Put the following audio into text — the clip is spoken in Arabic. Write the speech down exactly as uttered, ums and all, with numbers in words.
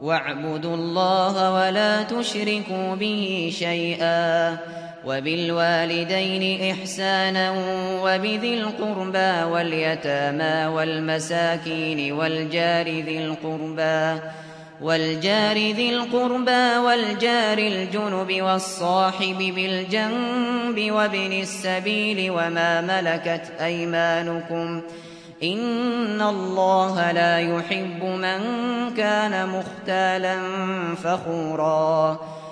واعبدوا الله ولا تشركوا به شيئا وبالوالدين إحسانا وبذي القربى واليتامى والمساكين والجار ذي القربى والجار ذي القربى والجار الجنب والصاحب بالجنب وابن السبيل وما ملكت أيمانكم إن الله لا يحب من كان مختالا فخورا